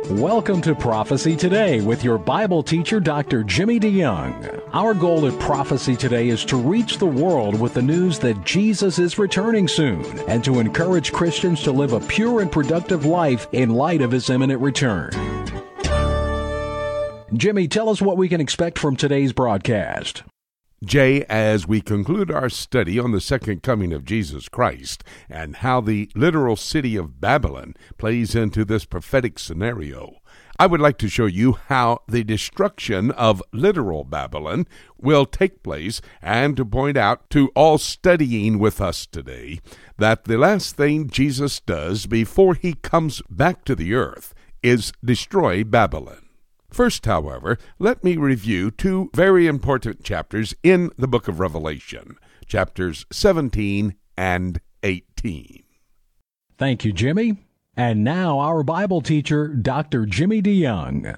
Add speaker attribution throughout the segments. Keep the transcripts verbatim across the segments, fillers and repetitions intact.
Speaker 1: Welcome to Prophecy Today with your Bible teacher, Doctor Jimmy DeYoung. Our goal at Prophecy Today is to reach the world with the news that Jesus is returning soon and to encourage Christians to live a pure and productive life in light of his imminent return. Jimmy, tell us what we can expect from today's broadcast.
Speaker 2: Jay, as we conclude our study on the second coming of Jesus Christ and how the literal city of Babylon plays into this prophetic scenario, I would like to show you how the destruction of literal Babylon will take place and to point out to all studying with us today that the last thing Jesus does before he comes back to the earth is destroy Babylon. First, however, let me review two very important chapters in the book of Revelation, chapters seventeen and eighteen.
Speaker 1: Thank you, Jimmy. And now our Bible teacher, Doctor Jimmy DeYoung.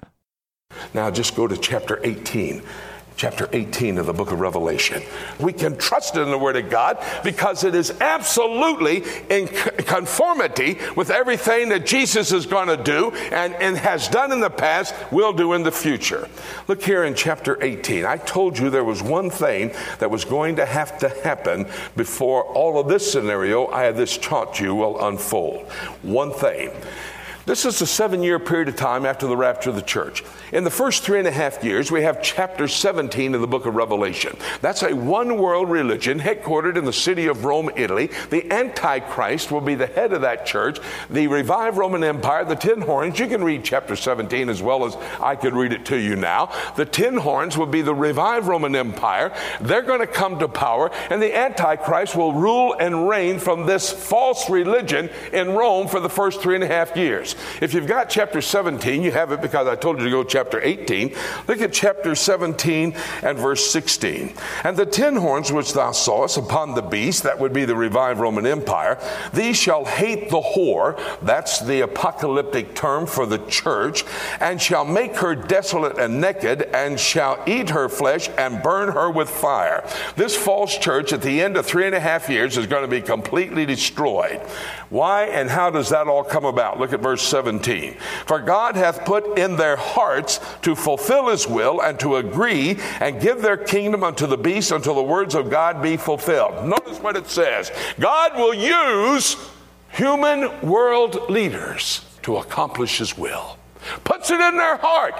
Speaker 3: Now just go to chapter eighteen. Chapter eighteen of the book of Revelation. We can trust in the Word of God because it is absolutely in conformity with everything that Jesus is going to do and, and has done in the past, will do in the future. Look here in chapter eighteen. I told you there was one thing that was going to have to happen before all of this scenario I have this taught you will unfold. One thing. This is a seven-year period of time after the rapture of the church. In the first three and a half years, we have chapter seventeen of the book of Revelation. That's a one-world religion headquartered in the city of Rome, Italy. The Antichrist will be the head of that church. The revived Roman Empire, the ten horns, you can read chapter seventeen as well as I could read it to you now. The ten horns will be the revived Roman Empire. They're going to come to power, and the Antichrist will rule and reign from this false religion in Rome for the first three and a half years. If you've got chapter seventeen, you have it because I told you to go to chapter eighteen. Look at chapter seventeen and verse sixteen. And the ten horns which thou sawest upon the beast, that would be the revived Roman Empire, these shall hate the whore, that's the apocalyptic term for the church, and shall make her desolate and naked, and shall eat her flesh and burn her with fire. This false church at the end of three and a half years is going to be completely destroyed. Why and how does that all come about? Look at verse seventeen. For God hath put in their hearts to fulfill his will and to agree and give their kingdom unto the beast until the words of God be fulfilled. Notice what it says. God will use human world leaders to accomplish his will. Puts it in their heart.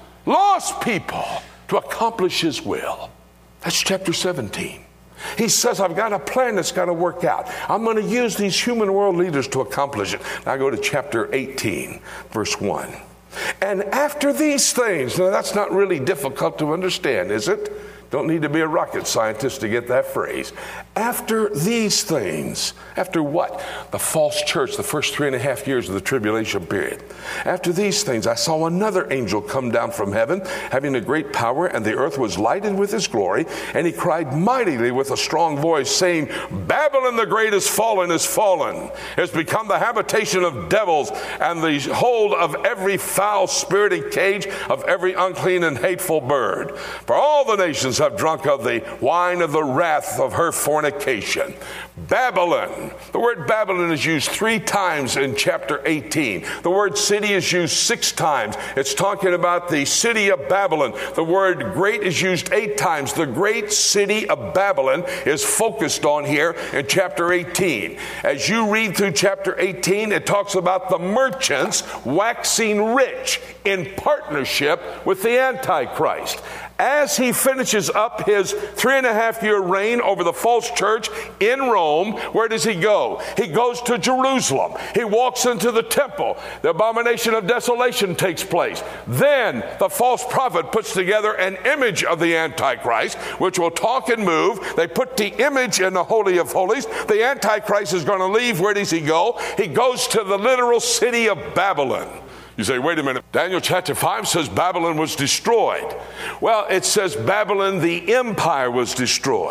Speaker 3: Lost people to accomplish his will. That's chapter seventeen. He says, I've got a plan that's got to work out. I'm going to use these human world leaders to accomplish it. Now go to chapter eighteen, verse one. And after these things, now that's not really difficult to understand, is it? Don't need to be a rocket scientist to get that phrase. After these things, after what? The false church, the first three and a half years of the tribulation period. After these things, I saw another angel come down from heaven, having a great power, and the earth was lighted with his glory. And he cried mightily with a strong voice, saying, Babylon the great is fallen, is fallen, has become the habitation of devils, and the hold of every foul spirit and cage of every unclean and hateful bird. For all the nations have drunk of the wine of the wrath of her fornication. Babylon. The word Babylon is used three times in chapter eighteen. The word city is used six times. It's talking about the city of Babylon. The word great is used eight times. The great city of Babylon is focused on here in chapter eighteen. As you read through chapter eighteen, it talks about the merchants waxing rich in partnership with the Antichrist. As he finishes up his three and a half year reign over the false church in Rome, where does he go? He goes to Jerusalem. He walks into the temple. The abomination of desolation takes place. Then the false prophet puts together an image of the Antichrist, which will talk and move. They put the image in the Holy of Holies. The Antichrist is going to leave. Where does he go? He goes to the literal city of Babylon. You say, wait a minute, Daniel chapter five says Babylon was destroyed. Well, it says Babylon, the empire, was destroyed.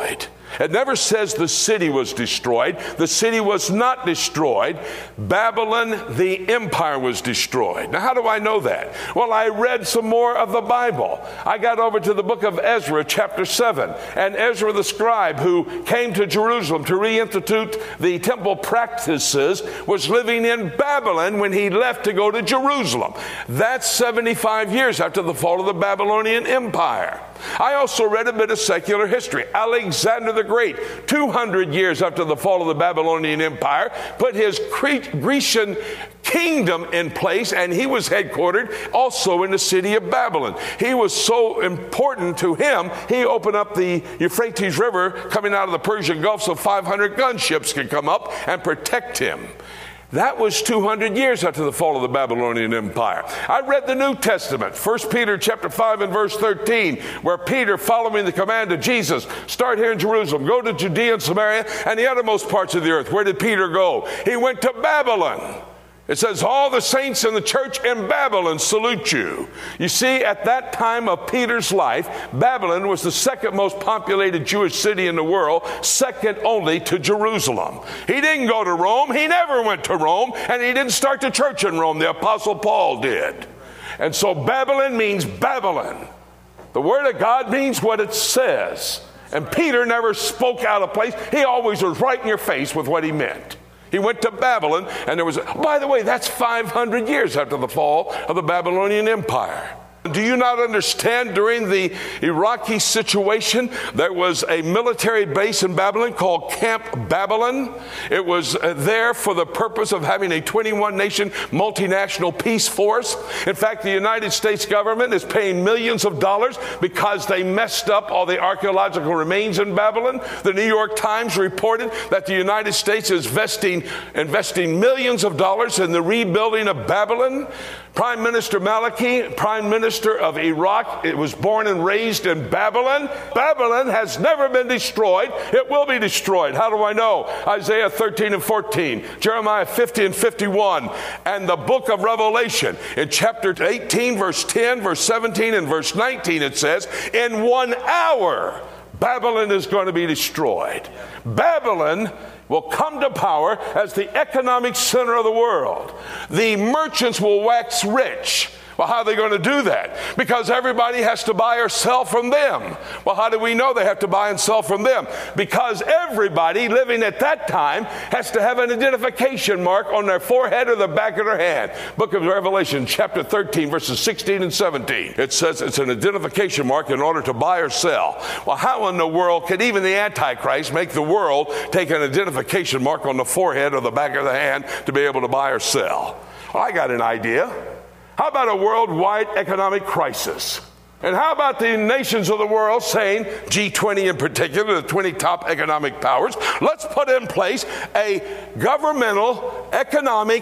Speaker 3: It never says the city was destroyed. The city was not destroyed. Babylon, the empire, was destroyed. Now, how do I know that? Well, I read some more of the Bible. I got over to the book of Ezra, chapter seven. And Ezra the scribe, who came to Jerusalem to reinstitute the temple practices, was living in Babylon when he left to go to Jerusalem. That's seventy-five years after the fall of the Babylonian Empire. I also read a bit of secular history. Alexander the Great, two hundred years after the fall of the Babylonian Empire, put his Grecian kingdom in place, and he was headquartered also in the city of Babylon. He was so important to him, he opened up the Euphrates River coming out of the Persian Gulf so five hundred gunships could come up and protect him. That was two hundred years after the fall of the Babylonian Empire. I read the New Testament, First Peter chapter five and verse thirteen, where Peter, following the command of Jesus, start here in Jerusalem, go to Judea and Samaria and the uttermost parts of the earth. Where did Peter go? He went to Babylon. It says, all the saints in the church in Babylon salute you. You see, at that time of Peter's life, Babylon was the second most populated Jewish city in the world, second only to Jerusalem. He didn't go to Rome. He never went to Rome, and he didn't start the church in Rome. The Apostle Paul did. And so Babylon means Babylon. The Word of God means what it says. And Peter never spoke out of place. He always was right in your face with what he meant. He went to Babylon, and there was, a, by the way, that's five hundred years after the fall of the Babylonian Empire. Do you not understand, during the Iraqi situation, there was a military base in Babylon called Camp Babylon? It was uh, there for the purpose of having a twenty-one nation multinational peace force. In fact, the United States government is paying millions of dollars because they messed up all the archaeological remains in Babylon. The New York Times reported that the United States is investing, investing millions of dollars in the rebuilding of Babylon. Prime Minister Maliki, Prime Minister of Iraq, it was born and raised in Babylon. Babylon has never been destroyed. It will be destroyed. How do I know? Isaiah thirteen and fourteen, Jeremiah fifty and fifty-one, and the book of Revelation. In chapter eighteen, verse ten, verse seventeen, and verse nineteen, it says, in one hour, Babylon is going to be destroyed. Babylon will come to power as the economic center of the world. The merchants will wax rich. Well, how are they going to do that? Because everybody has to buy or sell from them. Well, how do we know they have to buy and sell from them? Because everybody living at that time has to have an identification mark on their forehead or the back of their hand. Book of Revelation, chapter thirteen, verses sixteen and seventeen. It says it's an identification mark in order to buy or sell. Well, how in the world could even the Antichrist make the world take an identification mark on the forehead or the back of the hand to be able to buy or sell? Well, I got an idea. How about a worldwide economic crisis? And how about the nations of the world saying, G twenty in particular, the twenty top economic powers, let's put in place a governmental, economic,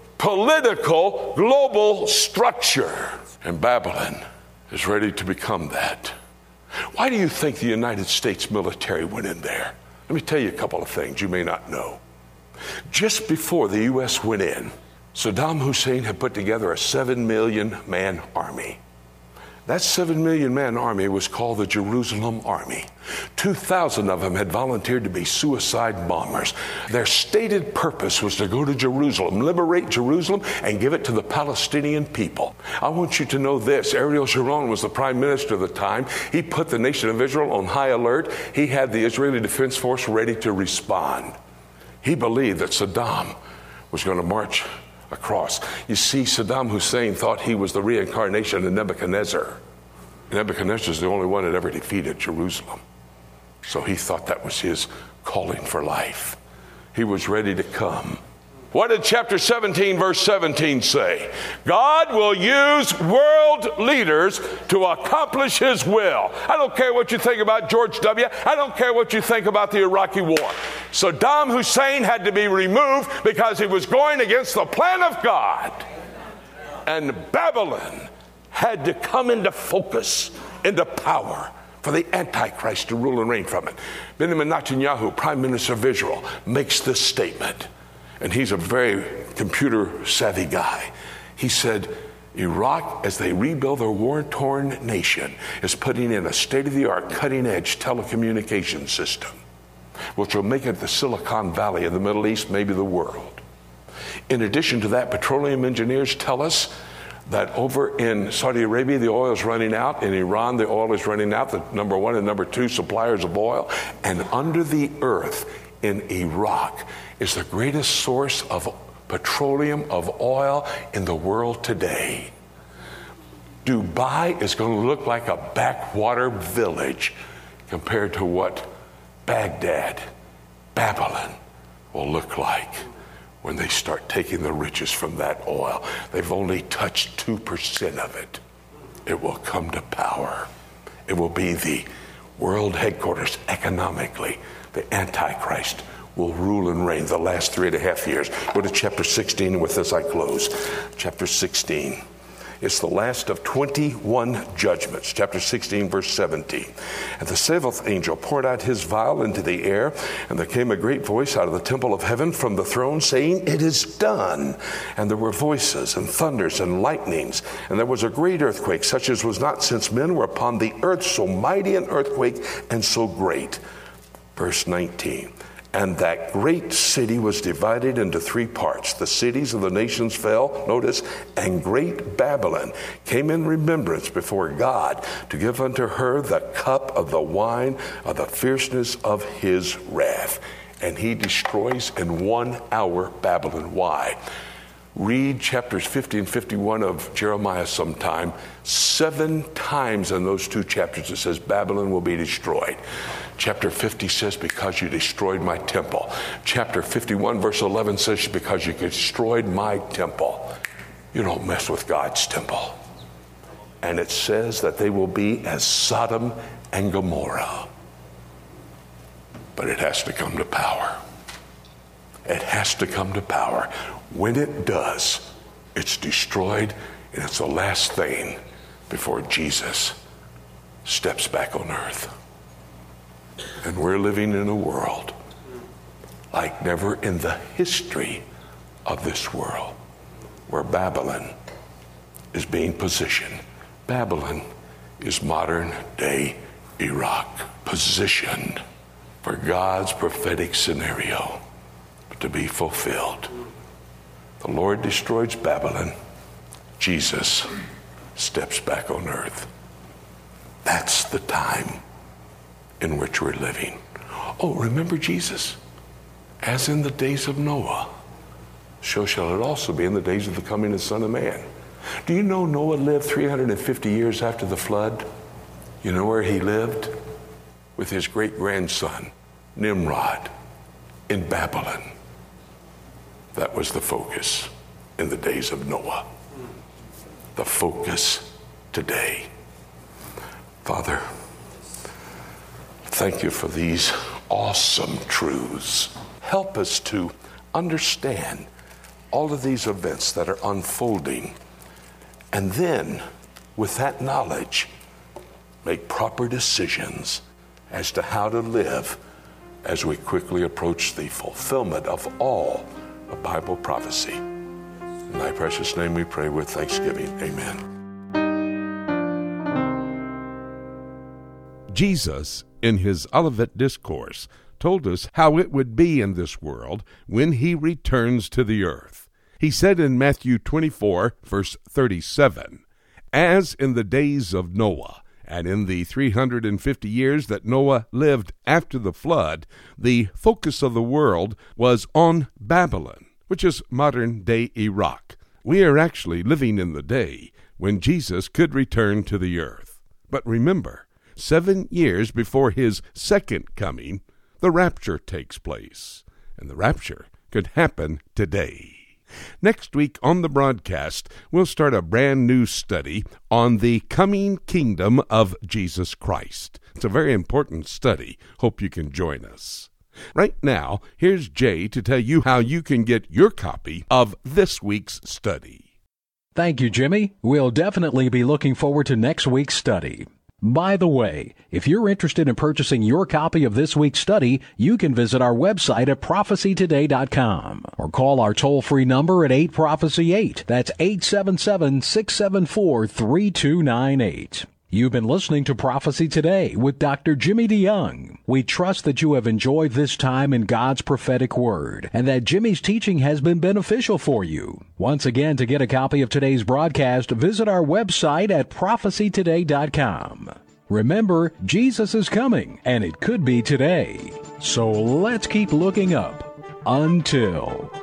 Speaker 3: political, global structure. And Babylon is ready to become that. Why do you think the United States military went in there? Let me tell you a couple of things you may not know. Just before the U S went in, Saddam Hussein had put together a seven million man army. That seven million man army was called the Jerusalem Army. two thousand of them had volunteered to be suicide bombers. Their stated purpose was to go to Jerusalem, liberate Jerusalem, and give it to the Palestinian people. I want you to know this. Ariel Sharon was the prime minister of the time. He put the nation of Israel on high alert. He had the Israeli Defense Force ready to respond. He believed that Saddam was going to march across. You see, Saddam Hussein thought he was the reincarnation of Nebuchadnezzar. Nebuchadnezzar is the only one that ever defeated Jerusalem. So he thought that was his calling for life. He was ready to come. What did chapter seventeen, verse seventeen say? God will use world leaders to accomplish his will. I don't care what you think about George W. I don't care what you think about the Iraqi war. Saddam Hussein had to be removed because he was going against the plan of God. And Babylon had to come into focus, into power, for the Antichrist to rule and reign from it. Benjamin Netanyahu, Prime Minister of Israel, makes this statement. And he's a very computer-savvy guy. He said, Iraq, as they rebuild their war-torn nation, is putting in a state-of-the-art, cutting-edge telecommunications system. which will make it the Silicon Valley of the Middle East, maybe the world. In addition to that, petroleum engineers tell us that over in Saudi Arabia, the oil is running out. In Iran, the oil is running out, the number one and number two suppliers of oil. And under the earth in Iraq is the greatest source of petroleum, of oil in the world today. Dubai is going to look like a backwater village compared to what Baghdad, Babylon will look like when they start taking the riches from that oil. They've only touched two percent of it. It will come to power. It will be the world headquarters economically. The Antichrist will rule and reign the last three and a half years. Go to chapter sixteen, and with this I close. Chapter sixteen. It's the last of twenty-one judgments. Chapter sixteen, verse seventeen. And the seventh angel poured out his vial into the air, and there came a great voice out of the temple of heaven from the throne, saying, "It is done." And there were voices and thunders and lightnings, and there was a great earthquake, such as was not since men were upon the earth, so mighty an earthquake and so great. Verse nineteen. And that great city was divided into three parts. The cities of the nations fell, notice, and great Babylon came in remembrance before God to give unto her the cup of the wine of the fierceness of his wrath. And he destroys in one hour Babylon. Why? Read chapters fifty and fifty-one of Jeremiah sometime. Seven times in those two chapters it says Babylon will be destroyed. Chapter fifty says, because you destroyed my temple. Chapter fifty-one, verse eleven says, because you destroyed my temple. You don't mess with God's temple. And it says that they will be as Sodom and Gomorrah. But it has to come to power. It has to come to power. When it does, it's destroyed, and it's the last thing before Jesus steps back on earth. And we're living in a world like never in the history of this world, where Babylon is being positioned. Babylon is modern day Iraq, positioned for God's prophetic scenario to be fulfilled. The Lord destroys Babylon. Jesus steps back on earth. That's the time in which we're living. Oh, remember Jesus? As in the days of Noah, so shall it also be in the days of the coming of the Son of Man. Do you know Noah lived three hundred fifty years after the flood? You know where he lived? With his great-grandson, Nimrod, in Babylon. That was the focus in the days of Noah. The focus today. Father, thank you for these awesome truths. Help us to understand all of these events that are unfolding, and then, with that knowledge, make proper decisions as to how to live as we quickly approach the fulfillment of all of Bible prophecy. In thy precious name we pray with thanksgiving. Amen.
Speaker 2: Jesus, in his Olivet Discourse, told us how it would be in this world when he returns to the earth. He said in Matthew twenty-four, verse thirty-seven, "As in the days of Noah, and in the three hundred fifty years that Noah lived after the flood, the focus of the world was on Babylon," which is modern-day Iraq. We are actually living in the day when Jesus could return to the earth. But remember, seven years before his second coming, the rapture takes place. And the rapture could happen today. Next week on the broadcast, we'll start a brand new study on the coming kingdom of Jesus Christ. It's a very important study. Hope you can join us. Right now, here's Jay to tell you how you can get your copy of this week's study.
Speaker 1: Thank you, Jimmy. We'll definitely be looking forward to next week's study. By the way, if you're interested in purchasing your copy of this week's study, you can visit our website at prophecy today dot com or call our toll-free number at eight prophecy eight. That's eight seven seven, six seven four, three two nine eight. You've been listening to Prophecy Today with Doctor Jimmy DeYoung. We trust that you have enjoyed this time in God's prophetic word and that Jimmy's teaching has been beneficial for you. Once again, to get a copy of today's broadcast, visit our website at prophecy today dot com. Remember, Jesus is coming, and it could be today. So let's keep looking up. Until...